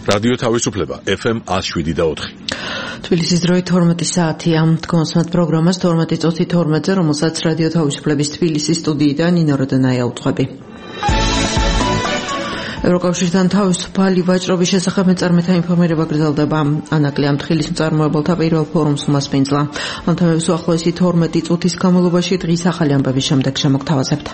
რადიო თავისუფლება FM 107.4. თბილისის დროით 12 საათია. კონსმათ პროგრამას 12 წუთი 12-ზე, რომელსაც რადიო თავისუფლების თბილისის სტუდიიდან ნინო როდანაია უწყები. ევროკავშირთან თავისუფალი ვაჭრობის შესახებ მეწარმეთა ინფორმირება გრძელდება. ანაკლი ამთხილის მწარმოებელთა პირველ ფორუმს უმასპინძლა. ამ თემებს უახლოესი 12 წუთის განმავლობაში დღის ახალი ამბების შემდეგ შემოგთავაზებთ.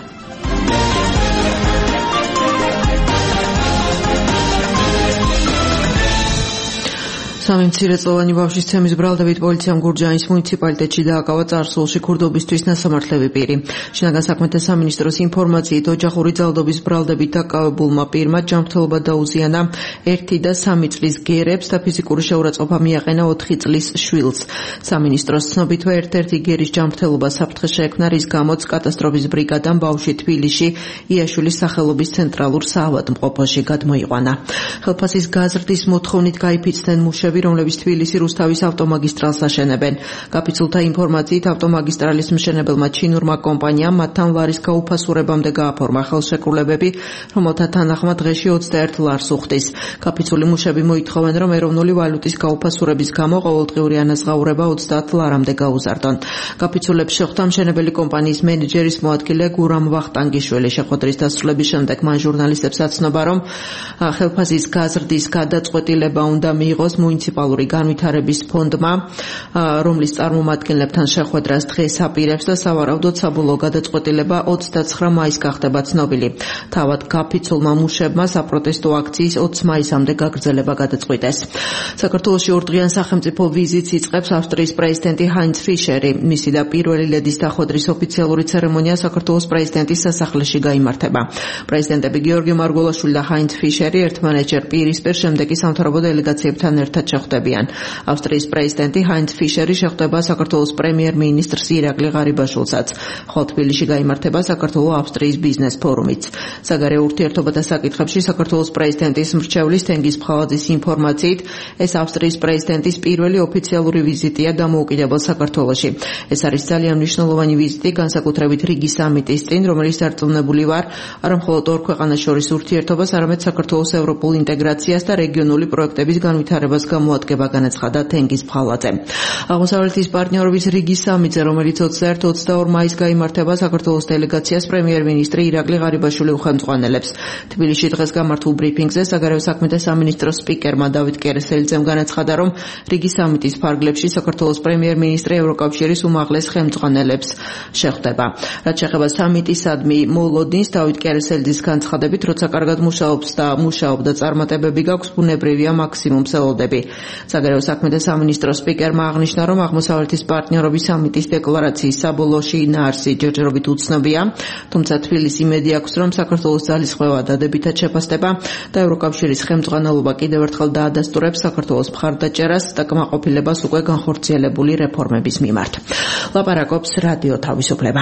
სამი მცირეწლოვანი ბავშვის ცემის ბრალდებით პოლიციამ გურჯაანის მუნიციპალიტეტში დააკავა წარსულში ქურდობისთვის ნასამართლები პირი. შინაგან საქმეთა სამინისტროს ინფორმაციით, ოჯახური ძალადობის ბრალდებით დაკავებულმა პირმა ჯანმრთელობა დაუზიანა 1 და 3 წლის გერებს და ფიზიკური შეურაცხყოფა მიაყენა 4 წლის შვილს. სამინისტროს ცნობით, ერთ-ერთი გერის ჯანმრთელობა საფრთხე შეექმნა, რის გამოც კატასტროფის ბრიგადამ ბავშვი თბილისში იაშვილის სახელობის ცენტრალურ საავადმყოფოში გადმოიყვანა. ხელფასის გაზრდის მოთხოვნით გაიფიცნენ მუშები, რომლებიც თბილისი რუსთავის ავტომაგისტრალს აშენებენ. გაფიცულთა ინფორმაციით, ავტომაგისტრალის მშენებელმა ჩინურმა კომპანიამ მათთან ლარის გაუფასურებამდე გააფორმა ხელშეკრულებები, რომელთა თანახმად დღეში 21 ლარს უხდის. გაფიცული მუშები მოითხოვენ, რომ ეროვნული ვალუტის გაუფასურების გამო ყოველდღიური ანაზღაურება 30 ლარამდე გაუზარდონ. გაფიცულებს შეხვდა მშენებელი კომპანიის მენეჯერის მოადგილე გურამ ვახტანგიშვილი. შეხვედრის დასრულების შემდეგ მან ჟურნალისტებს აცნობა, რომ ხელფასის გაზრდის გადაწყვეტილება უნდა მიიღოს მუნიციპალური განვითარების ფონდმა, რომლის წარმომადგენლებთან შეხვედრას დღეს აპირებს და სავარაუდოდ საბოლოო გადაწყვეტილება 29 მაისს გახდება ცნობილი. თავად გაფიცულმა მუშებმა საპროტესტო აქციის 20 მაისამდე გაგრძელება გადაწყვიტეს. საქართველოში ორდღიან სახელმწიფო ვიზიტს იწყებს ავსტრიის პრეზიდენტი ჰაინც ფიშერი. მისი და პირველი ლედის დახვედრის ოფიციალური ცერემონია საქართველოს პრეზიდენტის სასახლეში გაიმართება. პრეზიდენტები გიორგი მარგველაშვილი და ჰაინც ფიშერი ერთმანეთჯერ პირისპირ შემდეგი სამთავრობო დელეგაციებთან ერთად შეხვდებიან. ავსტრიის პრეზიდენტი ჰაინც ფიშერი შეხვდება საქართველოს პრემიერ-მინისტრს ირაკლი ღარიბაშვილსაც. ხოლო თბილისში გაიმართება საქართველო-ავსტრიის ბიზნეს ფორუმიც. საგარეო ურთიერთობათა საკითხებში საქართველოს პრეზიდენტის მრჩევლის თენგიზ ფხალაძის ინფორმაციით, ეს ავსტრიის პრეზიდენტის პირველი ოფიციალური ვიზიტია დამოუკიდებელ საქართველოში. ეს არის ძალიან მნიშვნელოვანი ვიზიტი, განსაკუთრებით რიგი სამიტის წინ, რომელიც დარწმუნებული ვარ, არა მხოლოდ ორ ქვეყანას შორის ურთიერთობას, არამედ საქართველოს ევროპულ ინტეგრაციას და რეგიონული პროექტების განვითარებას გამოადგება, განაცხადა თენგიზ ფხალაძე. აღმოსავლეთის პარტნიორობის რიგის სამიტზე, რომელიც 21-22 მაისს გაიმართება, საქართველოს დელეგაციას პრემიერ-მინისტრი ირაკლი ღარიბაშვილი უხელმძღვანელებს. თბილისში დღეს გამართულ ბრიფინგზე საგარეო საქმეთა სამინისტროს სპიკერმა დავით კერესელიძემ განაცხადა, რომ რიგი სამიტის ფარგლებში საქართველოს პრემიერ-მინისტრი ევროკავშირის უმაღლეს ხელმძღვანელებს შეხვდება. რაც შეეხება სამიტისადმი მოლოდინს, დავით კერესელიძის განცხადებით, როცა კარგად მუშაობს და მუშაობდა წარმატებები გაქვს, ბუნებრივია მაქსიმუმ ელოდები. საგარეო საქმეთა სამინისტროს სპიკერმა აღნიშნა, რომ აღმოსავლეთის პარტნიორობის სამიტის დეკლარაციის საბოლოო შინაარსი ჯერჯერობით უცნობია, თუმცა თბილისი იმედი აქვს, რომ საქართველოს ძალისხმევა დადებითად შეფასდება და ევროკავშირის ხელმძღვანელობა კიდევ ერთხელ დაადასტურებს საქართველოს მხარდაჭერას და კმაყოფილებას უკვე განხორციელებული რეფორმების მიმართ. ლაპარაკობს რადიო თავისუფლება.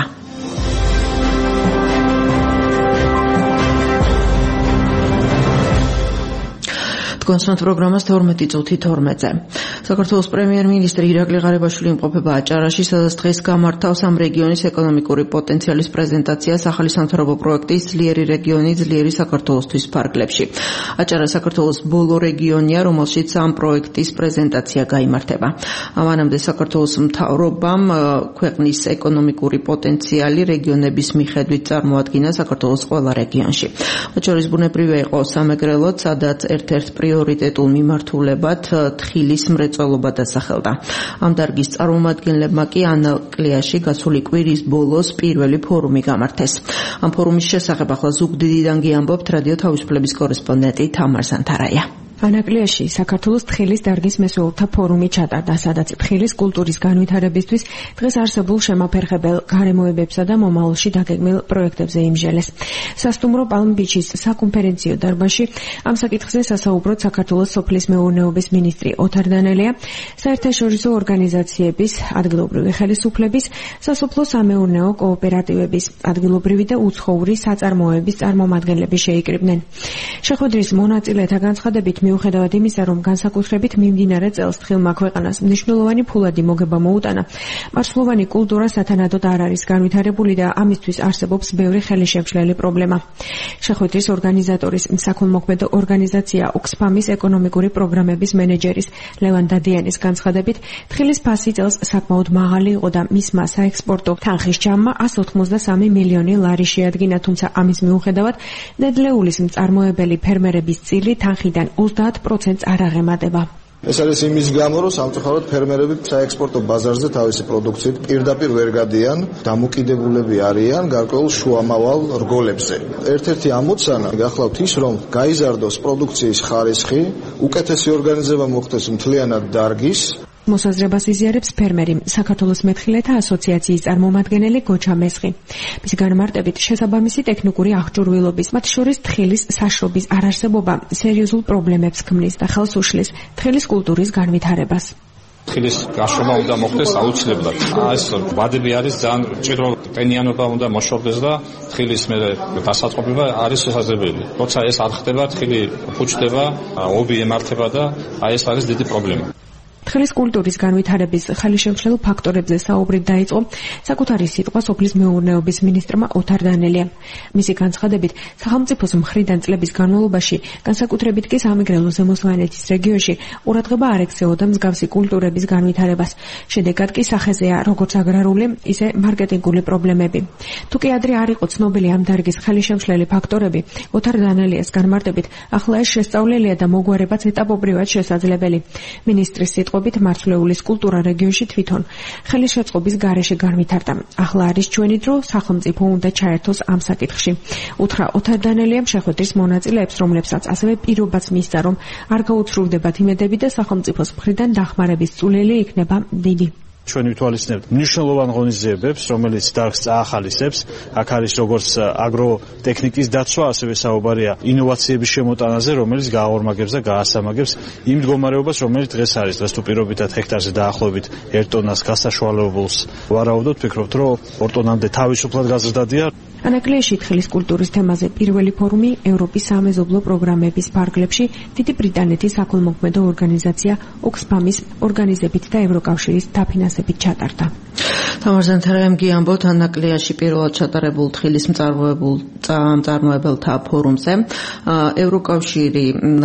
კონსმათ პროგრამას 12 წუთი 12-ზე. საქართველოს პრემიერ-მინისტრი ირაკლი ღარიბაშვილი იმყოფება აჭარაში, სადაც დღეს გამართავს ამ რეგიონის ეკონომიკური პოტენციალის პრეზენტაციას ახალი სამთავრობო პროექტის ძლიერი რეგიონი, ძლიერი საქართველოსთვის ფარგლებში. აჭარა საქართველოს ბოლო რეგიონია, რომელშიც ამ პროექტის პრეზენტაცია გაიმართება. ამანამდე საქართველოს მთავრობამ ქვეყნის ეკონომიკური პოტენციალი რეგიონების მიხედვით წარმოადგინა საქართველოს ყველა რეგიონში. მათ შორის ბუნებრივია იყო სამეგრელო, სადაც ერთ-ერთ პრიორიტეტულ მიმართულებად თხილის მრეწველობა დასახელდა. ამ დარგის წარმომადგენლებმა კი ანაკლიაში გასული კვირის ბოლოს პირველი ფორუმი გამართეს. ამ ფორუმის შესახებ ახლა ზუგდიდიდან გიამბობთ რადიო თავისუფლების კორესპონდენტი თამარ სანთარაია. ანაკლიაში საქართველოს თხილის დარგის მესვეულთა ფორუმი ჩატარდა, სადაც თხილის კულტურის განვითარებისთვის დღეს არსებულ შემაფერხებელ გარემოებებსა და მომავალში დაგეგმილ პროექტებზე იმჟელეს. სასტუმრო პალმ ბიჩის საკონფერენციო დარბაზში ამ საკითხზე სასაუბროდ საქართველოს სოფლის მეურნეობის მინისტრი ოთარ დანელია, საერთაშორისო ორგანიზაციების, ადგილობრივი ხელისუფლების, სასოფლო სამეურნეო კოოპერატივების, ადგილობრივი და უცხოური საწარმოების წარმომადგენლები შეიკრიბნენ. შეხვედრის მონაწილეთა განცხადებით მიუხედავად იმისა, რომ განსაკუთრებით მიმდინარე წელს თხილმა ქვეყანას მნიშვნელოვანი ფულადი მოგება მოუტანა, მარცვლოვანი კულტურა სათანადოდ არ არის განვითარებული და ამისთვის არსებობს ბევრი ხელშემშლელი პრობლემა. შეხვედრის ორგანიზატორის საქველმოქმედო ორგანიზაცია Oxfam-ის ეკონომიკური პროგრამების მენეჯერის ლევან დადიანის განცხადებით, თხილის ფასი წელს საკმაოდ მაღალი იყო და მისმა საექსპორტო თანხის ჯამმა 183 მილიონი ლარი შეადგინა, თუმცა ამის მიუხედავად ნედლეულის მწარმოებელი ფერმერების წილი თანხიდან 30%-ს არ აღემატება. ეს არის იმის გამო, რომ სამწუხაროდ ფერმერები საექსპორტო ბაზარზე თავისი პროდუქციით პირდაპირ ვერ გადიან, დამოკიდებულები არიან გარკვეულ შუამავალ რგოლებზე. ერთ-ერთი ამოცანა გახლავთ ის, რომ გაიზარდოს პროდუქციის ხარისხი, უკეთესი ორგანიზება მოხდეს მთლიანად დარგის. მოსაზრებას იზიარებს ფერმერი, საქართველოს მეთხილეთა ასოციაციის წარმომადგენელი გოჩა მესხი. მისი განმარტებით, შესაბამისი ტექნიკური აღჭურვილობის, მათ შორის თხილის საშრობის არარსებობა სერიოზულ პრობლემებს ქმნის და ხელს უშლის თხილის კულტურის განვითარებას. თხილის გაშრომა უნდა მოხდეს აუცილებლად. ეს ვადები არის ძალიან ჭირო, ტენიანობა უნდა მოშორდეს და თხილის დასაწყობება არის შესაძლებელი. როცა ეს არ ხდება, თხილი ფუჭდება, ობი ემართება და ეს არის დიდი პრობლემა. თხილის კულტურის განვითარების ხელშემშლელ ფაქტორებზე საუბრით დაიწყო საკუთარი სიტყვა სოფლის მეურნეობის მინისტრმა ოთარ დანელიამ. მისი განცხადებით, სახელმწიფოს მხრიდან წლების განმავლობაში, განსაკუთრებით კი სამეგრელო ზემოსვანეთის რეგიონში, ყურადღება არ ექცეოდა მსგავსი კულტურების განვითარებას. შედეგად კი სახეზეა როგორც აგრარული, ისე მარკეტინგული პრობლემები. თუ კი ადრე არ იყო ცნობილი ამ დარგის ხელშემშლელი ფაქტორები, ოთარ დანელიას განმარტებით, ახლა ეს შესწავლილია და მოგვარებაც ეტაპობრივად შესაძლებელი. მინისტრის სიტყვა მარცვლეულის კულტურა რეგიონში თვითონ ხელშეწყობის გარეშე განვითარდა. ახლა არის ჩვენი დრო, სახელმწიფო უნდა ჩაერთოს ამ საკითხში. უთხრა ოთარ დანელიამ შეხვედრის მონაწილეებს, რომლებსაც ასევე პირობაც მისცა, რომ არ გაუცრუვდებათ იმედები და სახელმწიფოს მხრიდან დახმარების წვლილი იქნება დიდი. ჩვენ ვითვალისწინებთ მნიშვნელოვან ღონისძიებებს, რომელიც დარგს წაახალისებს. აქ არის როგორც აგროტექნიკის დაცვა, ასევე საუბარია ინოვაციების შემოტანაზე, რომელიც გააორმაგებს და გაასამაგებს იმ მდგომარეობას, რომელიც დღეს არის. დღეს თუ პირობითად ჰექტარზე დაახლოებით 1 ტონას გასაშუალებულს ვარაუდობთ, ვფიქრობთ, რომ 2 ტონამდე თავისუფლად გაზრდადია. ანაკლიაში თხილის კულტურის თემაზე პირველი ფორუმი ევროპის სამეზობლო პროგრამების ფარგლებში დიდი ბრიტანეთის საქველმოქმედო ორგანიზაცია Oxfam-ის ორგანიზებით და ევროკავშირის დაფინანსებით ჩატარდა. თამარ ზანთარაემ გიამბოთ ანაკლიაში პირველად ჩატარებულ თხილის მწარმოებელთა ფორუმზე ევროკავშირი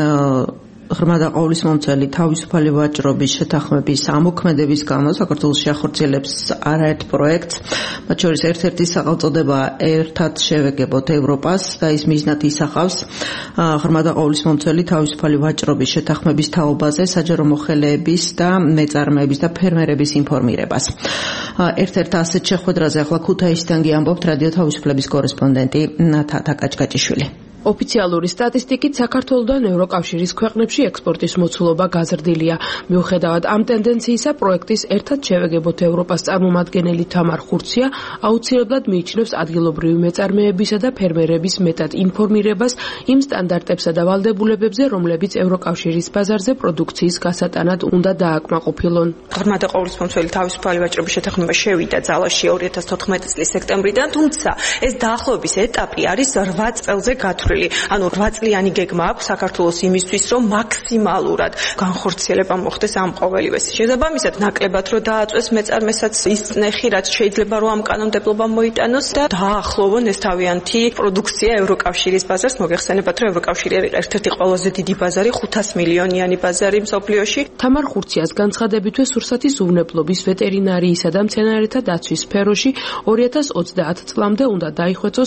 ღრმა და ყოვლისმომცველი თავისუფალი ვაჭრობის შეთანხმების ამოქმედების გამო საქართველოში ახორციელებს არაერთ პროექტს, მათ შორის ერთ-ერთი სახელწოდება ერთად შევეგებოთ ევროპას და ის მიზნად ისახავს ღრმა და ყოვლისმომცველი თავისუფალი ვაჭრობის შეთანხმების თაობაზე საჯარო მოხელეების და მეწარმეების და ფერმერების ინფორმირებას. ერთ-ერთ ასეთ შეხვედრაზე ახლა ქუთაისიდან გიამბობთ რადიო თავისუფლების კორესპონდენტი ნათათა კაჭკაჭიშვილი. ოფიციალური სტატისტიკით საქართველოსთან ევროკავშირის ქვეყნებში ექსპორტის მოცულობა გაზრდილია. მიუხედავად ამ ტენდენციისა, პროექტის ერთად შევეგებოთ ევროპას წარმომადგენელი თამარ ხურცია აუცილებლად მიიჩნევს ადგილობრივი მეწარმეებისა და ფერმერების მეტად ინფორმირებას იმ სტანდარტებსა და ვალდებულებებზე, რომლებიც ევროკავშირის ბაზარზე პროდუქციის გასატანად უნდა დააკმაყოფილონ. ღრმა და ყოვლისმომცველი თავისუფალი ვაჭრობის შეთანხმება შევიდა ძალაში 2014 წლის სექტემბრიდან, თუმცა ეს დაახლოების ეტაპი არის 8 წელზე გათვლილი. ანუ 8 წლიანი გეგმა აქვს საქართველოს იმისთვის, რომ მაქსიმალურად განხორციელება მოხდეს ამ ყოველივეს. შესაბამისად, ნაკლებად რომ დააწვეს მეწარმესაც ის წნეხი, რაც შეიძლება რომ ამ კანონმდებლობამ მოიტანოს და დაახლოვონ ეს თავიანთი პროდუქცია ევროკავშირის ბაზარს. მოგეხსენებათ, რომ ევროკავშირი არის ერთ-ერთი ყველაზე დიდი ბაზარი, 500 მილიონიანი ბაზარი მსოფლიოში. თამარ ხურციას განცხადებითვე სურსათის უვნებლობის, ვეტერინარიისა და მცენარეთა დაცვის სფეროში 2030 წლამდე უნდა დაიხვეწოს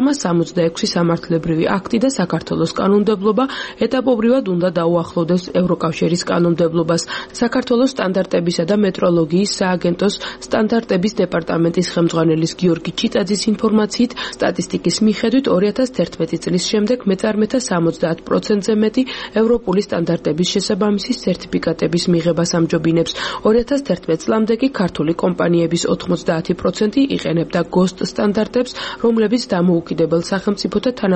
366 სამართლებრივი აქტი და საქართველოს კანონმდებლობა ეტაპობრივად უნდა დაუახლოვდეს ევროკავშირის კანონმდებლობას. საქართველოს სტანდარტებისა და მეტროლოგიის სააგენტოს სტანდარტების დეპარტამენტის ხელმძღვანელის გიორგი ჩიტაძის ინფორმაციით, სტატისტიკის მიხედვით 2011 წლის შემდეგ მეწარმეთა 70%-ზე მეტი ევროპული სტანდარტების შესაბამისი სერტიფიკატების მიღებას ამჯობინებს. 2011 წლამდე კი ქართული კომპანიების 90% იყენებდა GOST სტანდარტებს, რომლებიც დამოუკიდებელ სახელმწიფოთა თანამეგობრობის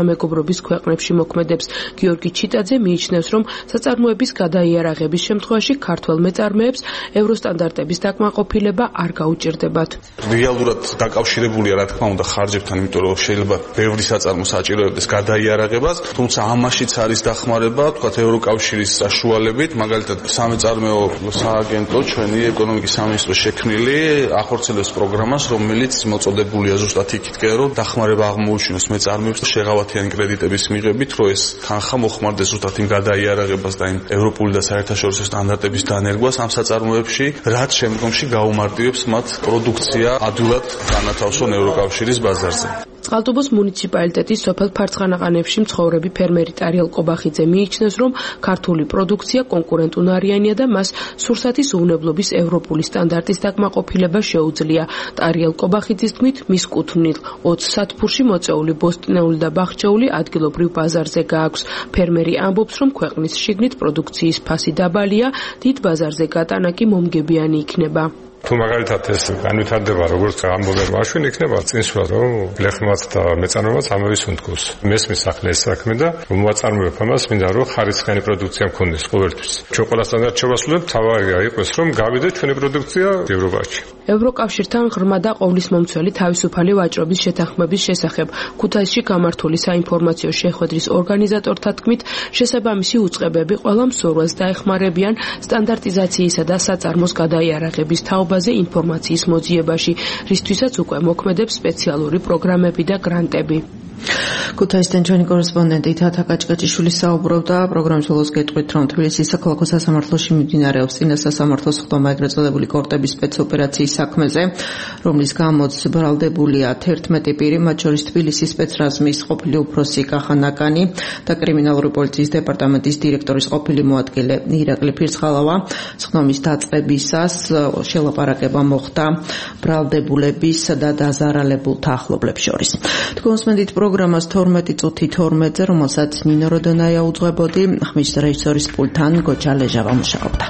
მთავრობის ქვეყნებში მოქმედებს. გიორგი ჩიტაძე მიიჩნევს, რომ საწარმოების გადაიარაღების შემთხვევაში ქართველ მეწარმეებს ევროსტანდარტების დაკმაყოფილება არ გაუჭირდებათ. რეალურად დაკავშირებულია რა თქმა უნდა ხარჯებთან, იმიტომ რომ შეიძლება ბევრი საწარმო საჭიროებდეს გადაიარაღებას, თუმცა ამაშიც არის დახმარება, თქვათ ევროკავშირის საშუალებით, მაგალითად სამეწარმეო სააგენტო ჩვენი ეკონომიკის სამინისტროს შექმნილი ახორციელებს პროგრამას, რომელიც მოწოდებულია ზუსტად იქითკენ, რომ დახმარება აღმოუჩინოს მეწარმეებს შეღავათიანი კრედიტების მიღებით, რომ ეს თანხა მოხმარდეს ზუსტად იმ გადაიარაღებას და იმ ევროპული და საერთაშორისო სტანდარტების დანერგვას ამ საწარმოებში, რაც შემდგომში გაუმარტივებს მათ პროდუქცია ადვილად განათავსონ ევროკავშირის ბაზარზე. წყალტუბოს მუნიციპალიტეტის სოფელ ფარცხანაყანებში მცხოვრები ფერმერი ტარიელ კობახიძე მიიჩნევს, რომ ქართული პროდუქცია კონკურენტუნარიანია და მას სურსათის უვნებლობის ევროპული სტანდარტის დაკმაყოფილება შეუძლია. ტარიელ კობახიძის თქმით, მის კუთვნილ 20 სათფურში მოწეული ბოსტნეული და ბახჩეული ადგილობრივ ბაზარზე გააქვს. ფერმერი ამბობს, რომ ქვეყნის შიგნით პროდუქციის ფასი დაბალია, დიდ ბაზარზე გატანა კი მომგებიანი იქნება. თუ მაგალითად ეს განვითარდება როგორც ამბობენ მაშინ იქნება წინსვლა რომ ლეხმაც და მეწარმეებაც ამავე სუნთქოს. მესმის ახლა ეს საქმე და მოაწარმოებ ამას მინდა რომ ხარისხიანი პროდუქცია მქონდეს ყოველთვის. ჩვენ ყველა სტანდარტს შევასრულებთ, თავარია იყოს რომ გავიდეთ ჩვენი პროდუქცია ევროპაში. ევროკავშირთან ღრმა და ყოვლისმომცველი თავისუფალი ვაჭრობის შეთანხმების შესახებ ქუთაისში გამართული საინფორმაციო შეხვედრის ორგანიზატორთა თქმით, შესაბამისი უწყებები ყველა მსურველს დაეხმარებიან სტანდარტიზაციისა და საწარმოს გადაიარაღების თაობაზე ინფორმაციის მოძიებაში, რისთვისაც უკვე მოქმედებს სპეციალური პროგრამები და გრანტები. ქუთაისიდან ჩვენი კორესპონდენტი თათა კაჭკაჭიშვილი საუბრობდა პროგრამის ბოლოს გეტყვით, რომ თბილისის საქალაქო სასამართლოში მიმდინარეობს წინა სასამართლოს ხდომა ეგრეთ წოდებული კორტების სპეცოპერაციის საქმეზე, რომლის გამოც ბრალდებულია 11 პირი, მათ შორის თბილისის სპეცრაზმის ყოფილი უფროსი კახა ნაკანი და კრიმინალური პოლიციის დეპარტამენტის დირექტორის ყოფილი მოადგილე ირაკლი ფირცხალავა. ხდომის დაწყებისას შელაპარაკება მოხდა ბრალდებულების და დაზარალებულთა ახლობლებს შორის. თქვენსმენდით პროგრამას 12 წუთი 12-ზე, რომელსაც ნინო როდონაია უძღვებოდი, ხმის რეჟისორის პულტთან გოჩა ლეჟავა მუშაობდა.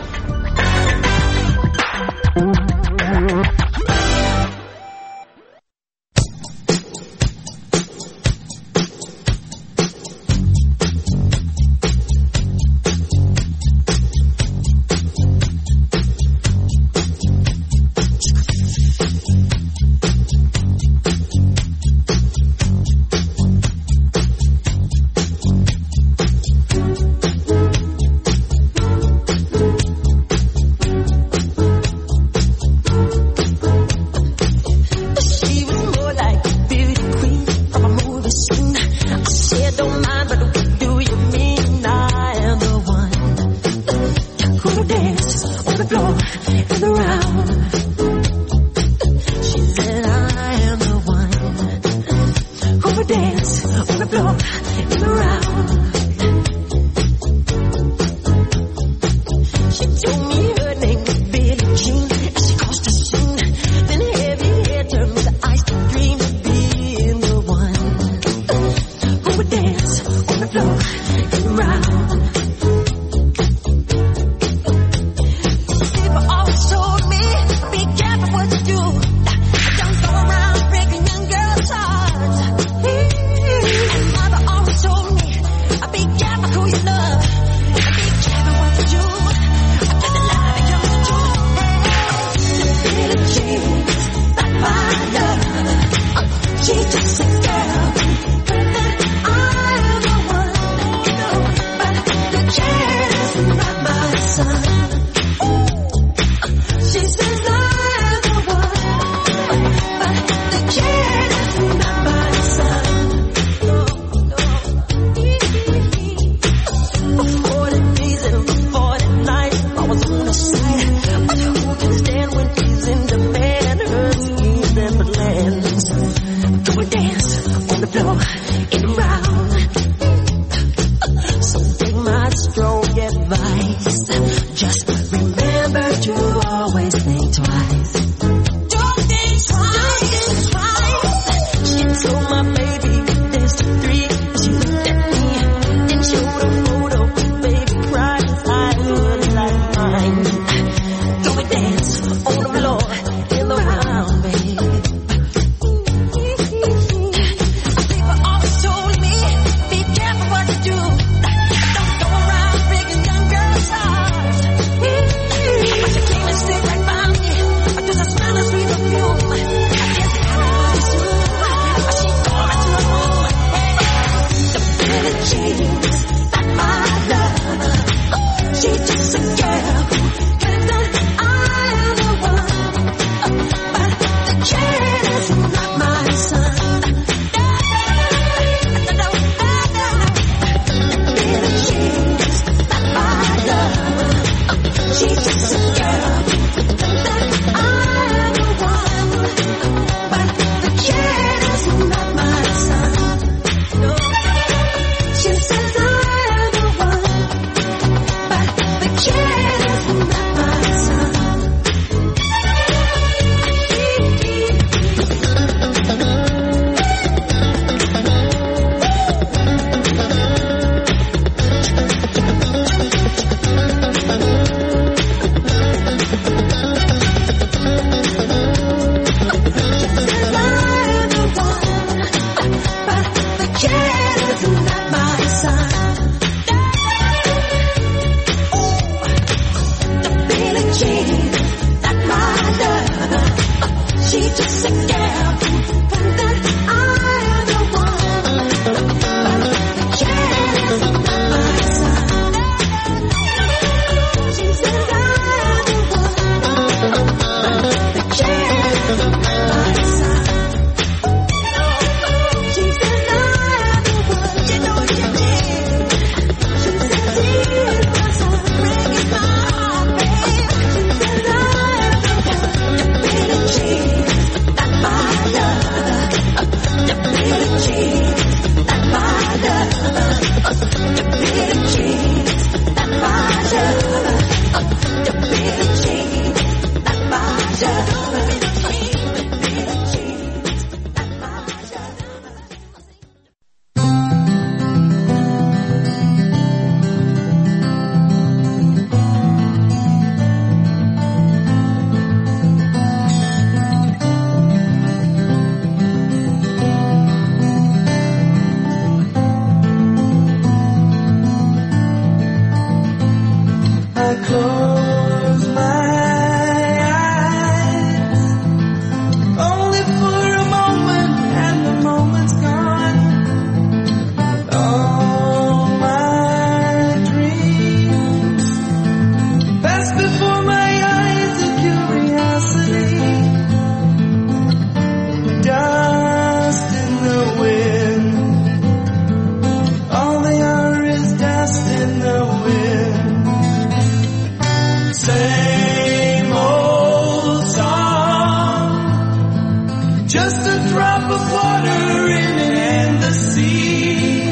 drop of water in an endless sea.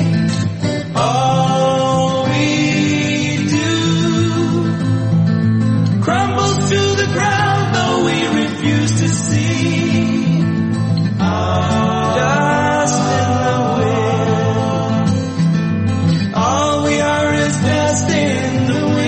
All we do crumbles to the ground, though we refuse to see. Dust in the wind. All we are is dust in the wind.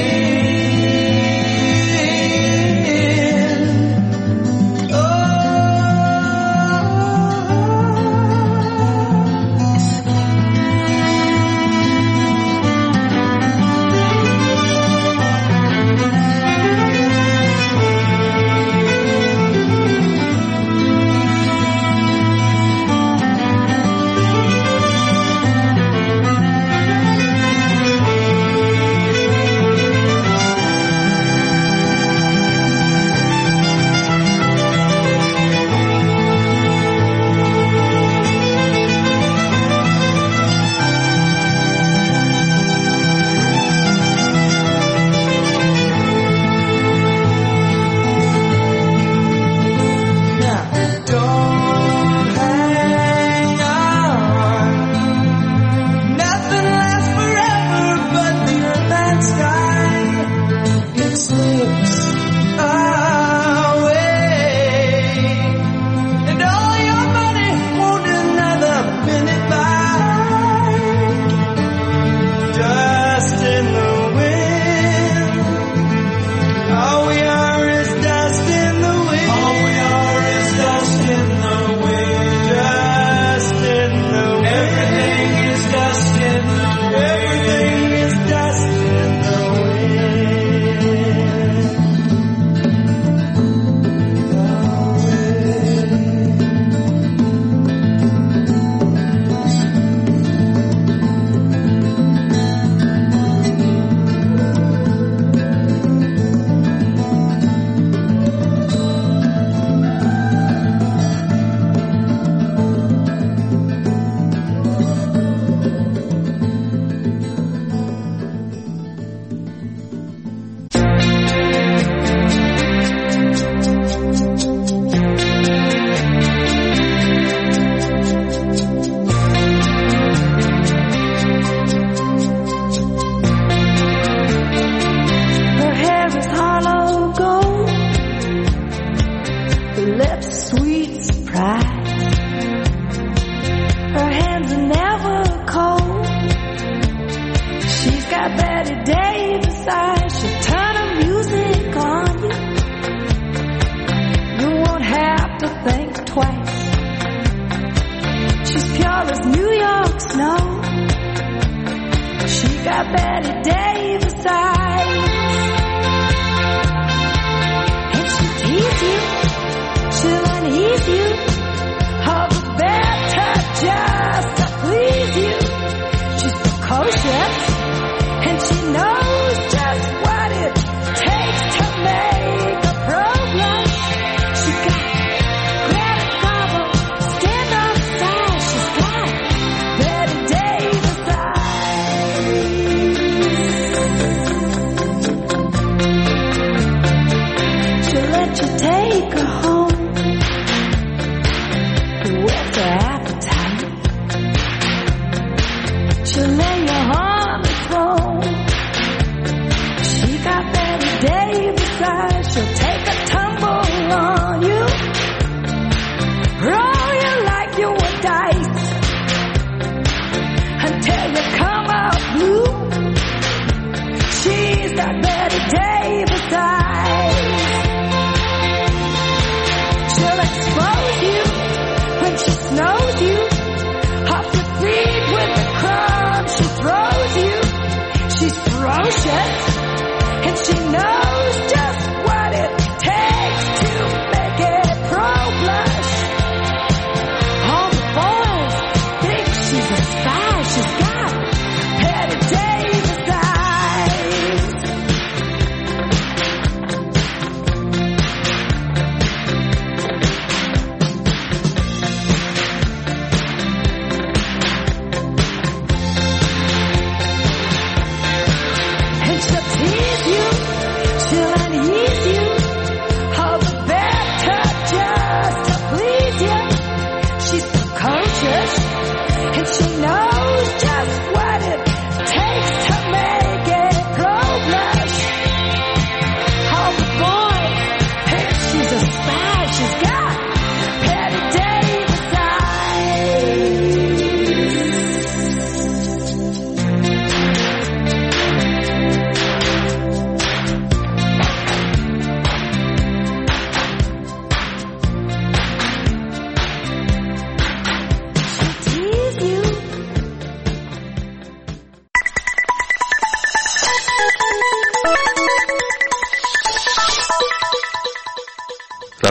She'll expose you when she snows.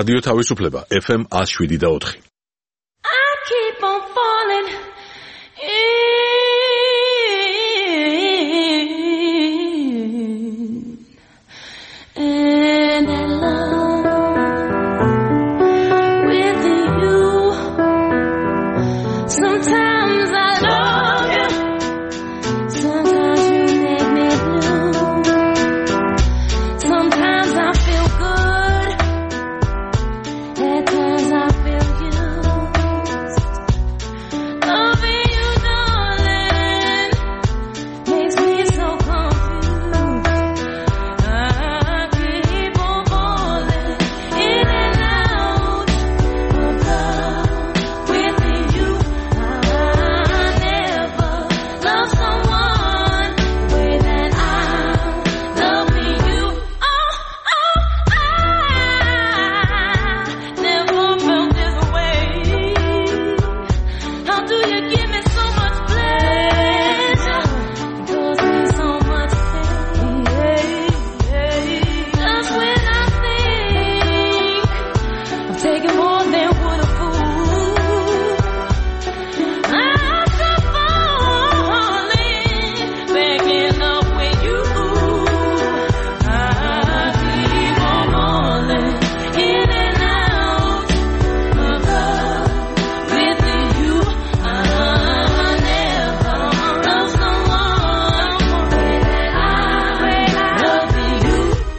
რადიო თავისუფლება FM 107.4. I keep on falling in love with you. Sometimes I love you, sometimes you make me blue. Sometimes I feel good, at times I feel used. Loving you, darling, makes me so confused. I keep on falling in and out of love with you. I never loved someone the way that I'm loving you. I never felt this way. How do you give me so much pleasure? Cause me so much pain. Just when I think I'm taking more than would a fool, I'm still falling, back in love with you. I keep on falling in and out of love with you. I never loved someone the way that I love you.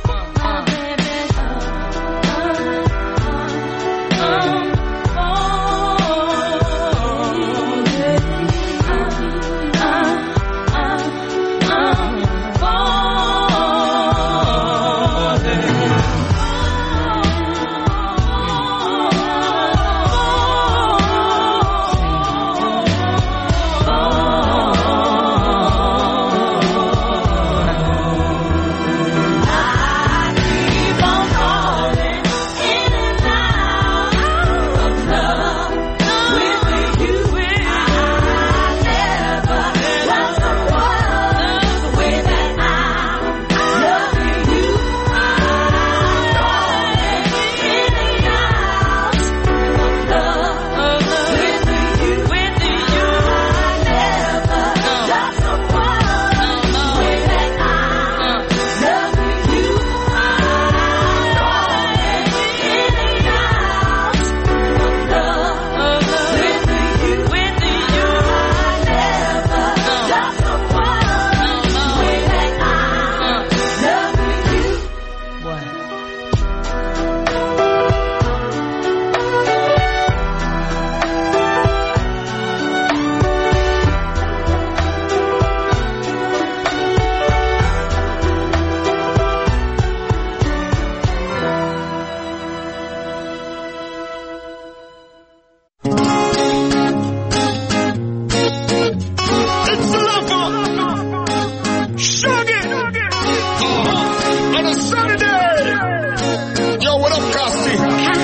On a Saturday. Yo, what up, Cassie?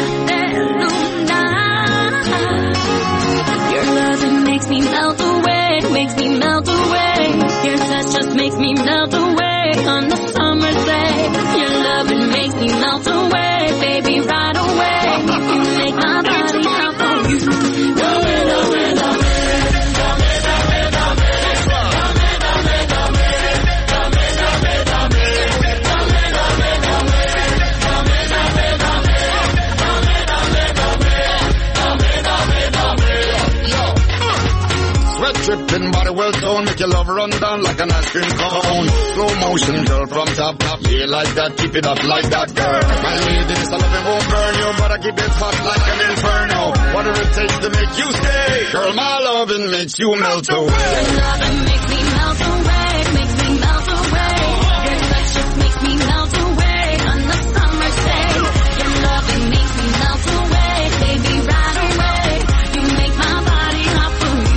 Your loving makes me melt away, makes me melt away. Your touch just makes me melt away on the summer day. Your loving makes me melt away, baby, right away. You make my body hot for you. Sweat dripping, body well toned, make your love run down like an ice cream cone. Slow motion, girl, from top, yeah, like that, keep it up like that, girl. My lady, this love it won't burn you, but I keep it hot like an inferno. Whatever it takes to make you stay, girl, my loving makes you melt away. Your loving makes me melt away, makes me melt away. Your touch just makes me melt away on the summer day. Your loving makes me melt away, baby, right away. You make my body hot for you.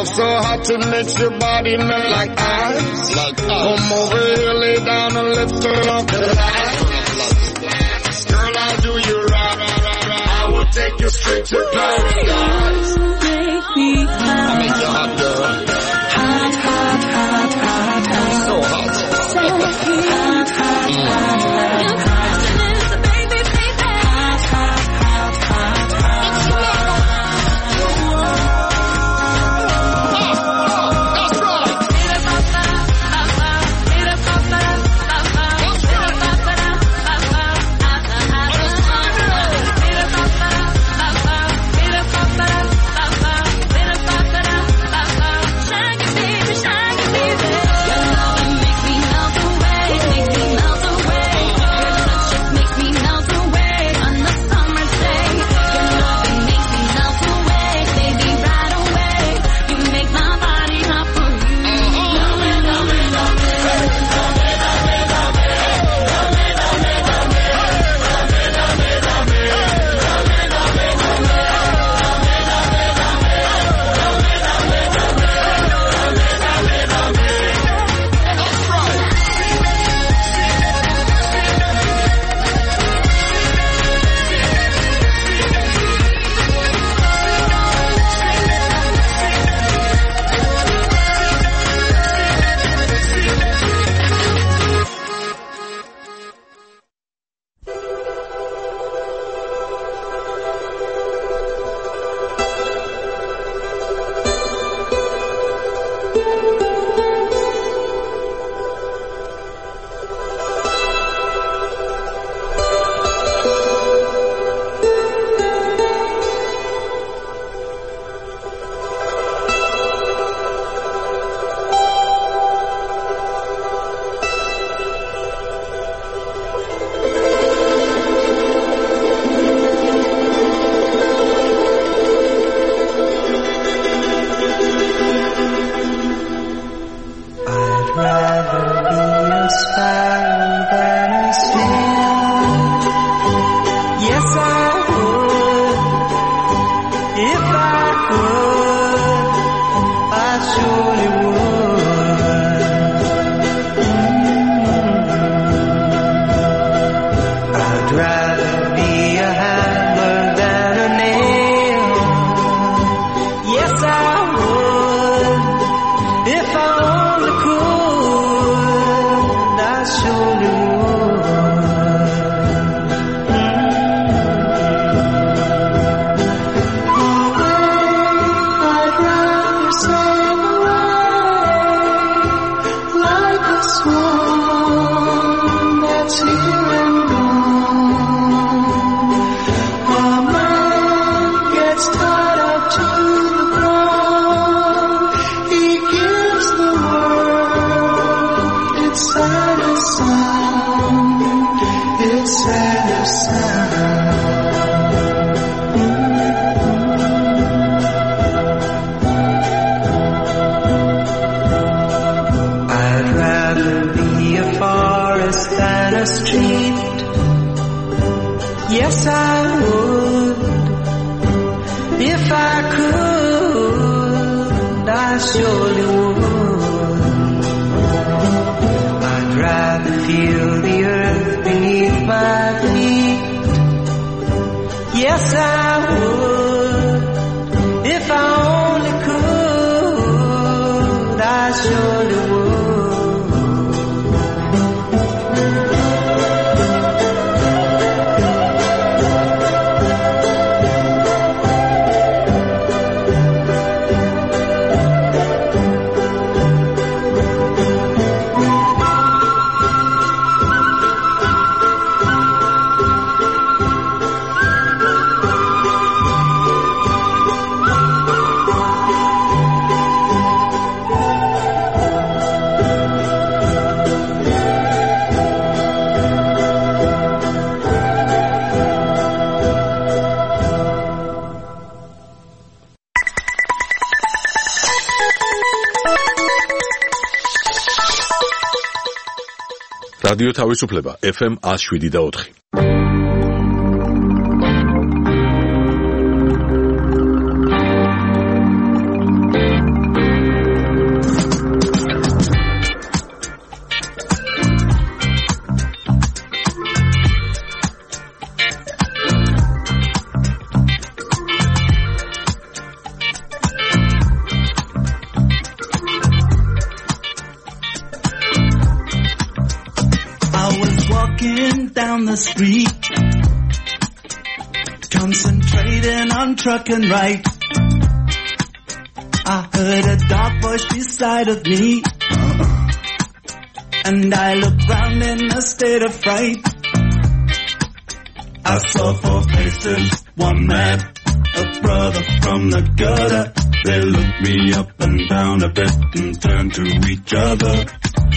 so hot it makes your body melt like ice. Come over here, lay down and let's turn off the lights. Girl, I'll do you right. I will take you straight to paradise. I'll make you hot, girl. Hot, hot, hot, hot, hot. So hot. So hot, hot, hot, hot. რადიო თავისუფლება FM 107.4. down the street, concentrating on trucking right. I heard a dark voice beside of me, and I looked round in a state of fright. I saw four faces, one man, a brother from the gutter. They looked me up and down a bit and turned to each other.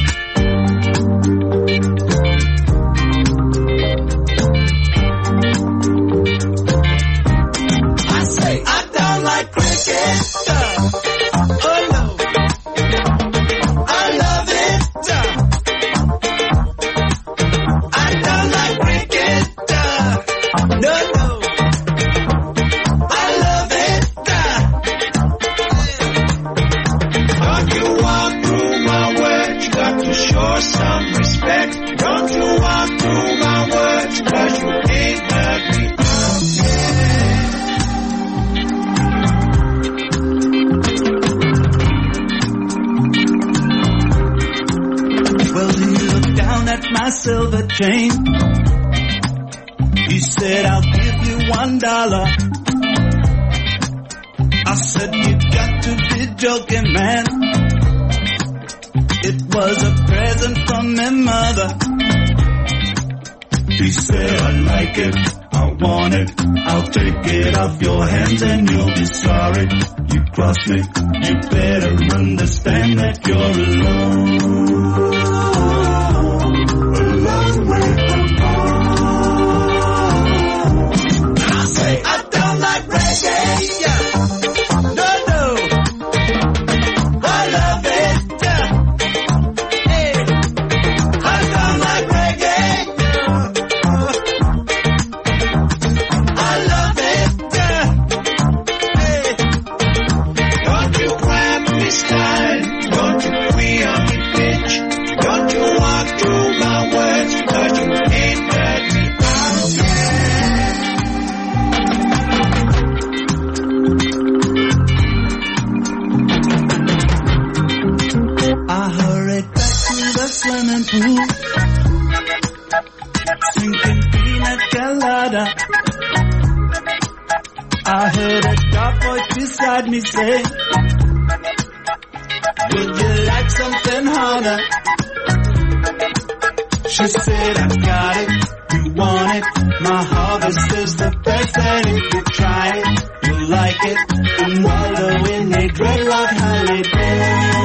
I say, I don't like cricket. Oh no, I love it. I don't like cricket. No, no, I love it. Don't you walk through my words, you got to show some respect. Don't you walk through my words, 'cause you ain't heard me out yet. Well, he looked down at my silver chain. He said, I'll give you $1. I said, you got to be joking, man. It was a present from my mother. He said, I like it, I want it, I'll take it off your hands and you'll be sorry. You cross me, you better understand that you're alone. A long way from home. I say, I don't like reggae. No, no, I love it. Hey, I don't like reggae. I love it. Hey, don't you grab me style, don't you queer me bitch, don't you walk through my words, 'cause you ain't heard me out yet. I hurried back to the swimming pool, drinking pina colada. I heard a dark voice beside me say, would you like something harder? She said, I got it, you want it, my harvest is the best, and if you try it, you'll like it, and while in a dreadlock holiday.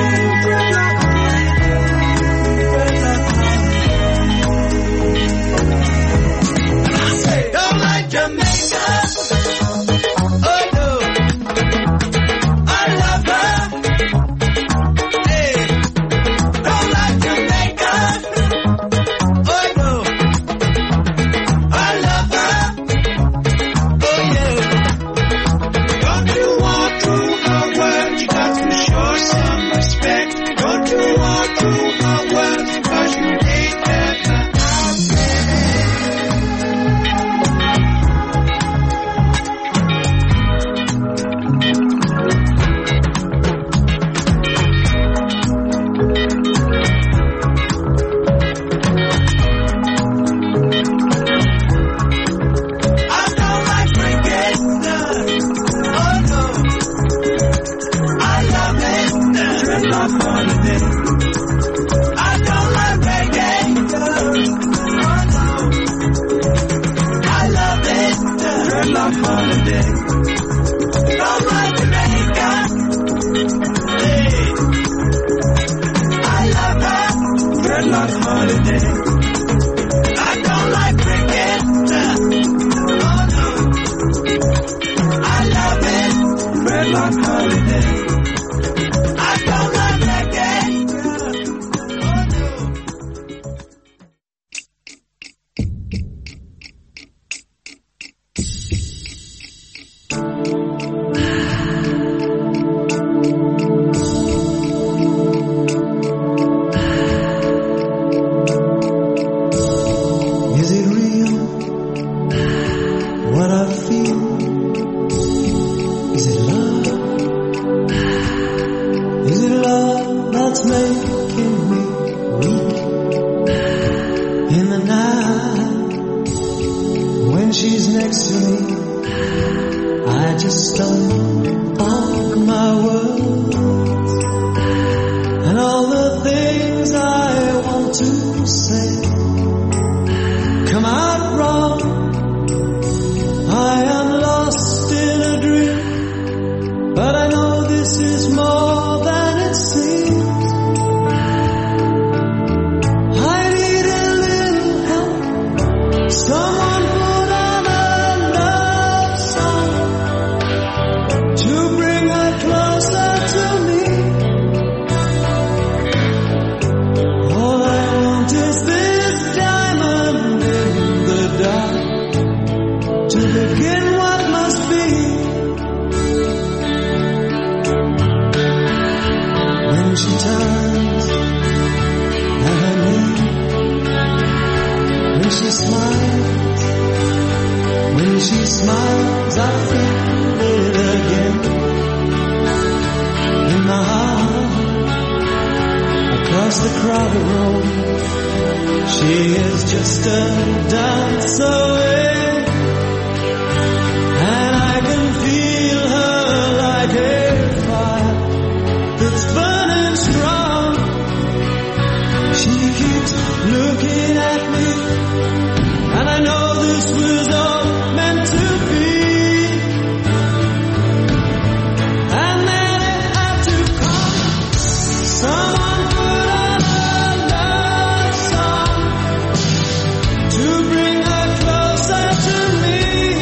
I say, don't like Jamaica. Oh no, I love her. Hey, don't like Jamaica. Oh no, I love her. Oh yeah, don't you walk through my words, you got to show some respect. Don't you walk through my words, 'cause you ain't heard my out yet. I don't like cricket. Oh no, I love it. Dreadlock holiday. I don't like reggae. Oh no, I love it. Dreadlock holiday. Don't like Jamaica. Hey, I love her. Dreadlock holiday. I don't like cricket. Oh no, I love it. Dreadlock holiday. I don't like reggae. Oh no. next to me, I just start on my words and all the things I want to say come out wrong. I am lost in a dream, but I know this is more than it seems. I need a little help. Someone put on a love song to bring her closer to me. All I want is this diamond in the dark to begin what must be. When she turns at her knee, when she smiles, I feel it again. In my heart, across the crowded room, she is just a dance away, and I can feel her like a fire that's burning strong. She keeps looking at me, and I know this was all meant to be. And then it had to come. Someone put on a love song to bring her closer to me.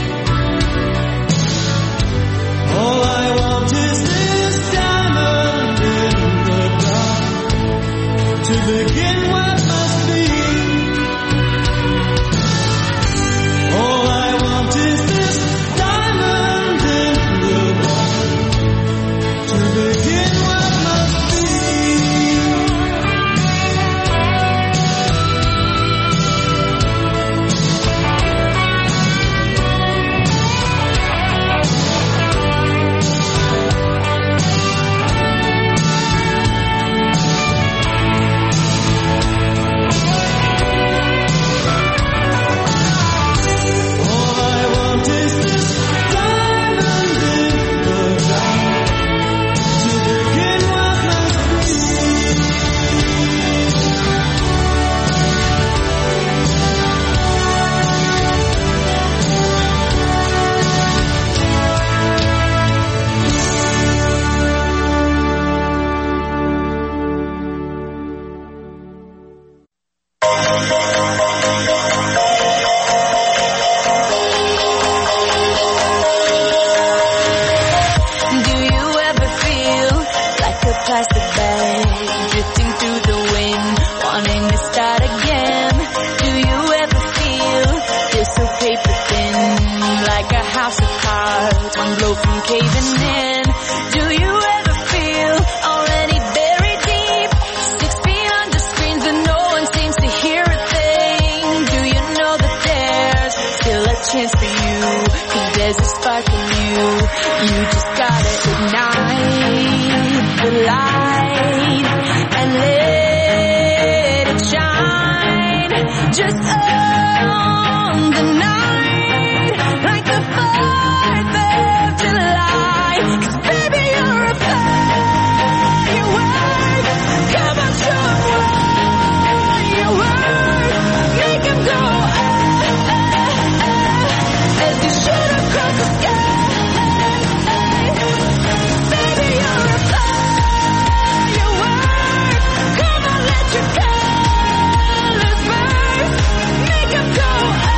All I want is this diamond in the dark to begin what must be. All I want is this diamond in the dark to begin what must be. All I want is this diamond in the dark to begin what must be. Do you ever feel like a plastic bag drifting through the wind, wanting to start again? Do you ever feel you're so paper thin, like a house of cards, one blow from caving in? Do you ever feel already buried deep, 6 feet under screens but no one seems to hear a thing? Do you know that there's still a chance for you, 'cause there's a spark in you. You just gotta ignite the light and let it shine. Just own the night like the 4th of July. 'Cause baby, you're a firework. Come on, show 'em what you worth. Make 'em go as you shoot across the sky. Baby, you're a firework. Come on, let your colors burst. Make 'em go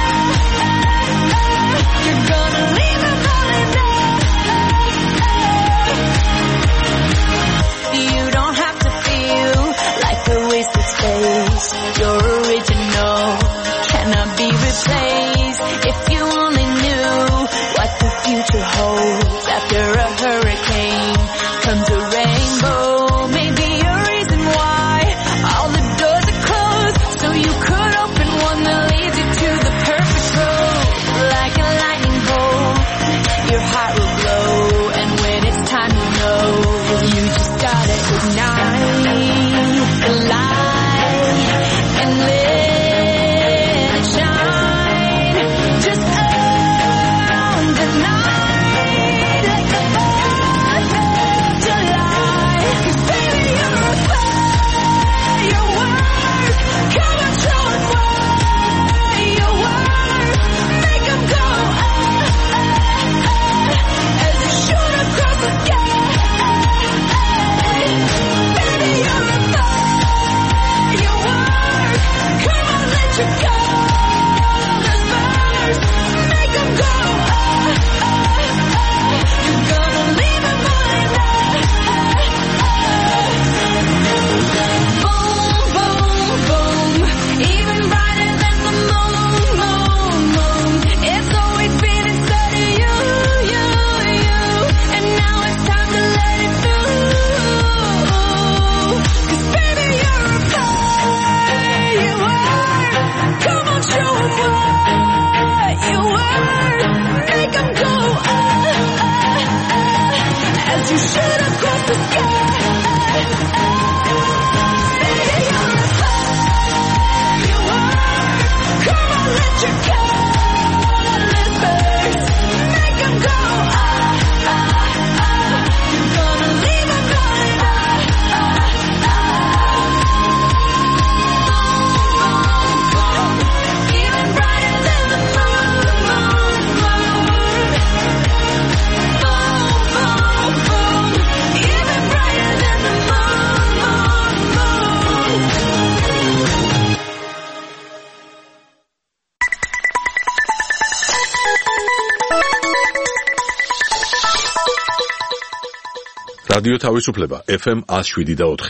რადიო თავისუფლება FM 107.4.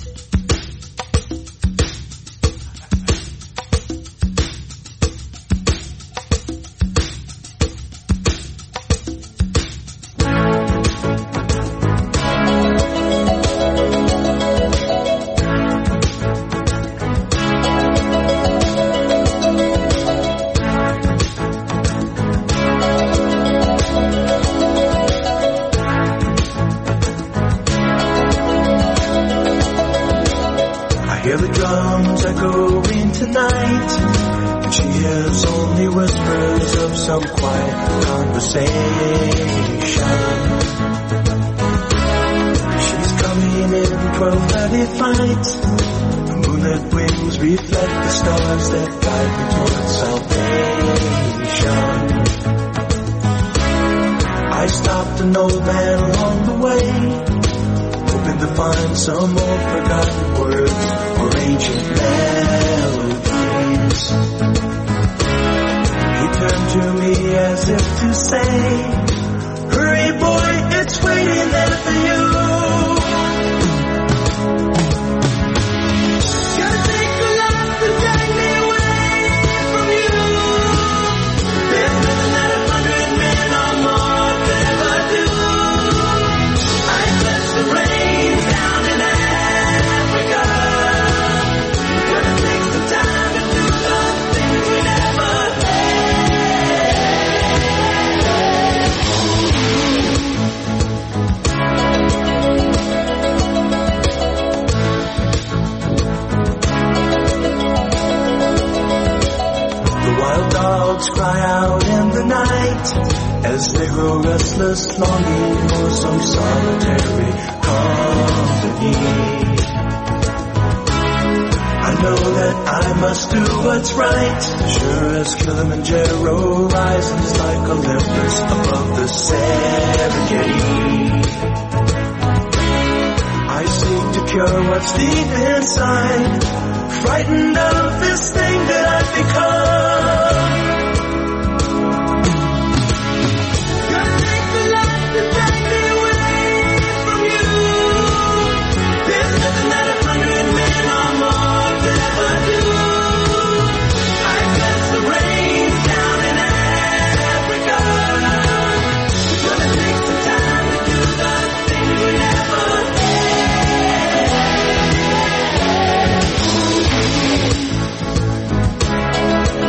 Hear the drums echoing tonight, and she hears only whispers of some quiet conversation. She's coming in 12:30 flight. The moonlit wings reflect the stars that guide me towards salvation. I stopped an old man along the way, hoping to find some old forgotten words or ancient melodies. He turned to me as if to say, hurry boy, it's waiting there for you. Gotta take a lot to drag me away from you. There's nothing that 100 men or more could ever do. I bless the rain down in Africa. Gonna take some time to do the things we never The wild dogs cry out in the night as they grow restless, longing for some solitary company. I know that I must do what's right, sure as Kilimanjaro rises like Olympus above the Serengeti. I seek to cure what's deep inside, frightened of this thing that I've become. Gotta take the light to drag me away from you. There's nothing that 100 men or more could ever do. I bless the rain down in Africa. Gonna take some time to do the things we never had.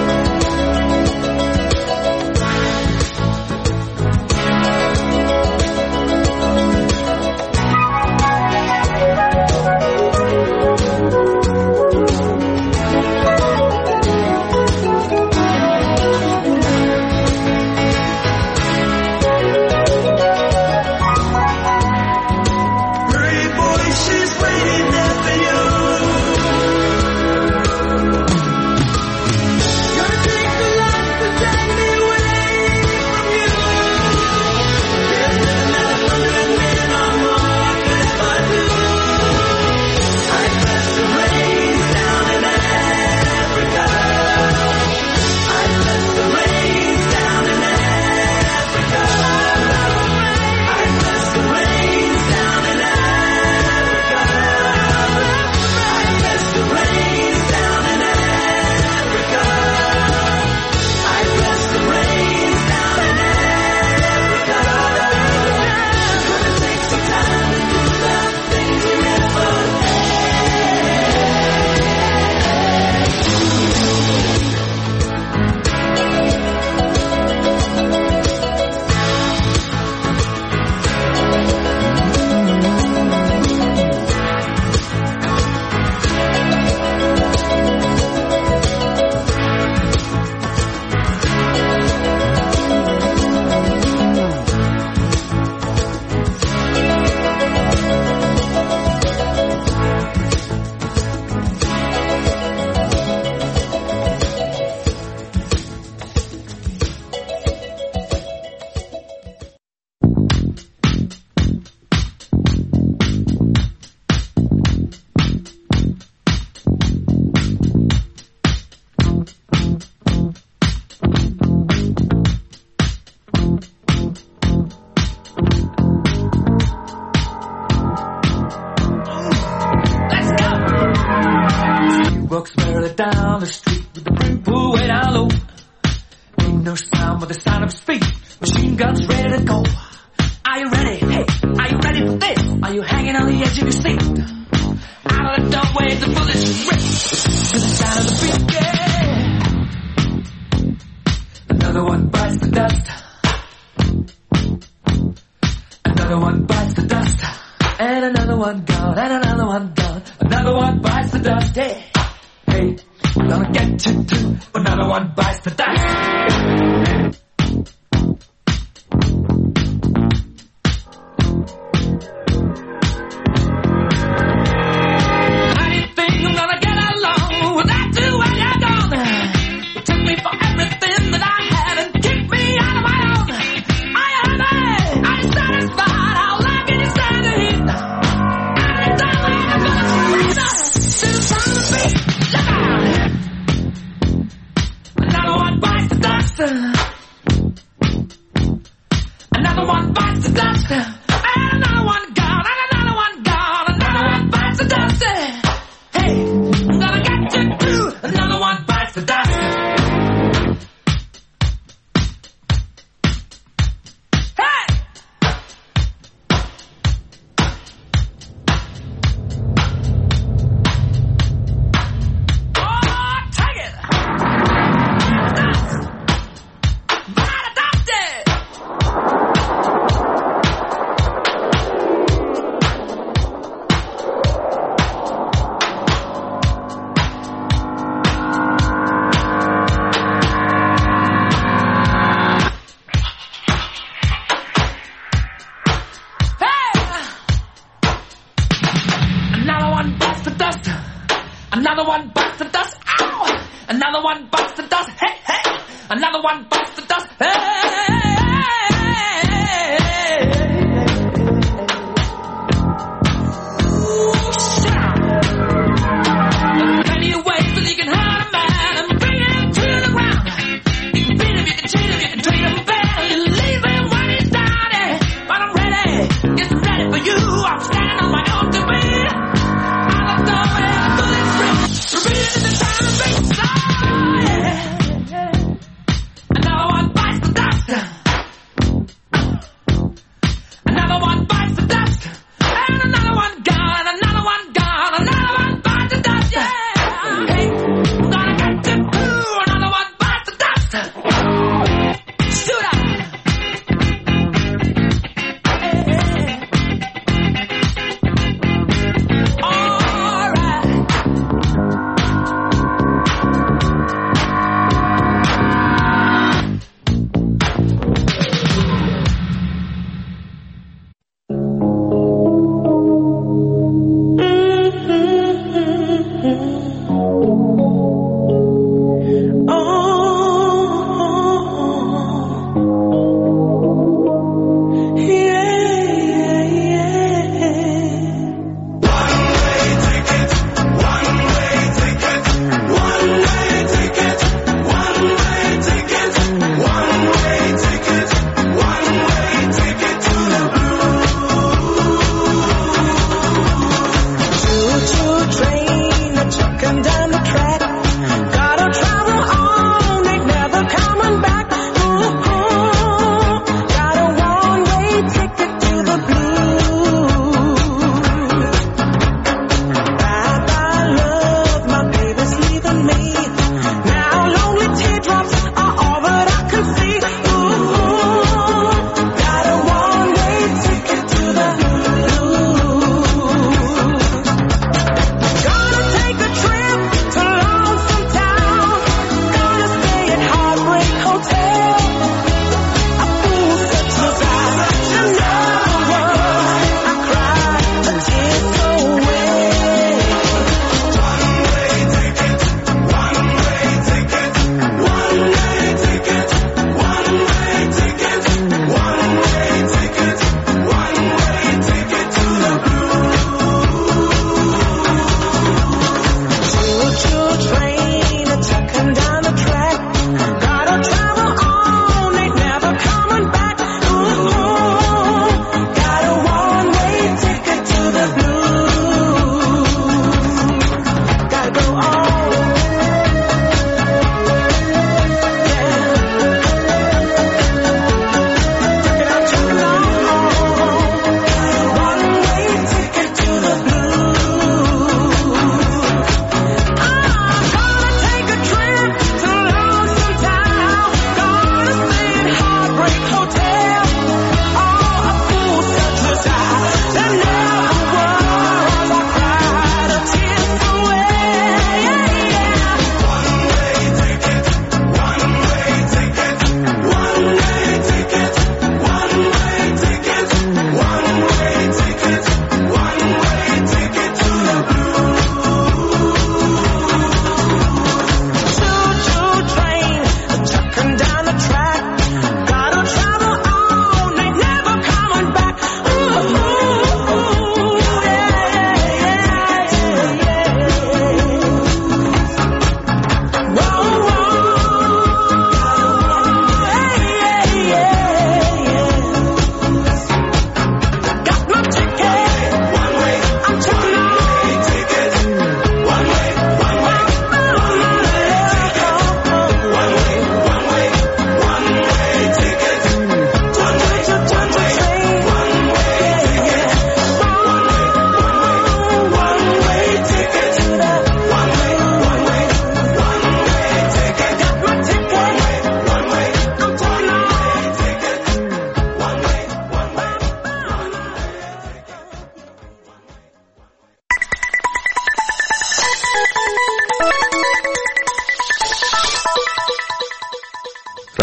guns ready to go. Are you ready? Hey, are you ready for this? Are you hanging on the edge of your seat? Out of the doorway, the bullets rip to the sound of the beat. Yeah. Another one bites the dust. Another one bites the dust. And another one gone. And another one gone. Another one bites the dust. Hey, hey, we're gonna get you too. Another one bites the dust. Another one bites the dust. And another one gone. And another one gone. Another one bites the dust. Hey, I'm gonna get you too. Another one bites the dust. Hey! Oh, take it! Another one bites the dust. Ow! Another one bites the dust. Hey, hey! Another one bites the dust. Hey! Plenty of ways that you can hurt a man and bring him to the ground. You can beat him, you can cheat him, you can treat him bad, you leave him when he's down. But I'm ready, yes, I'm ready for you. I'm standing on my own to be. Another one bites the dust.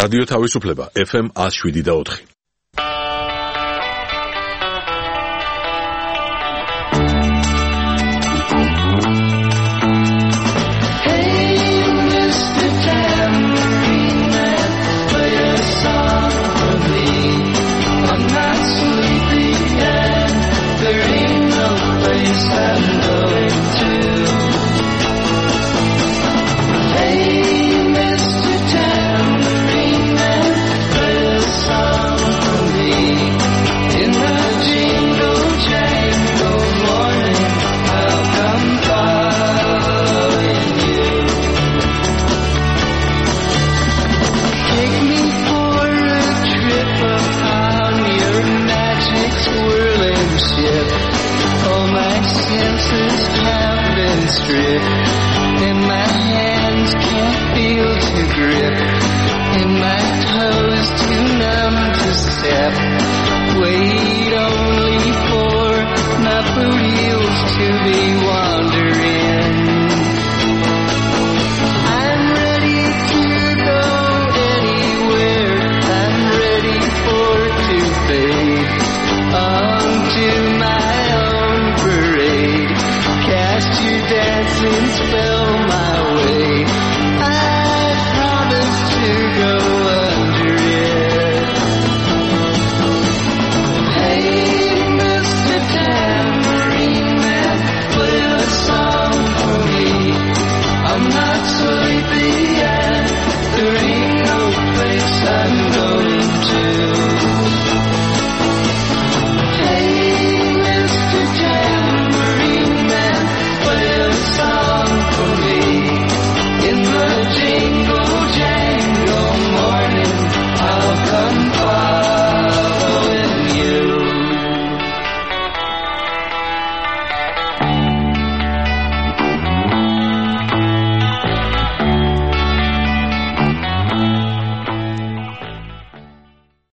რადიო თავისუფლება FM 107.4. And my hands can't feel to grip, and my toes too numb to step. Wait.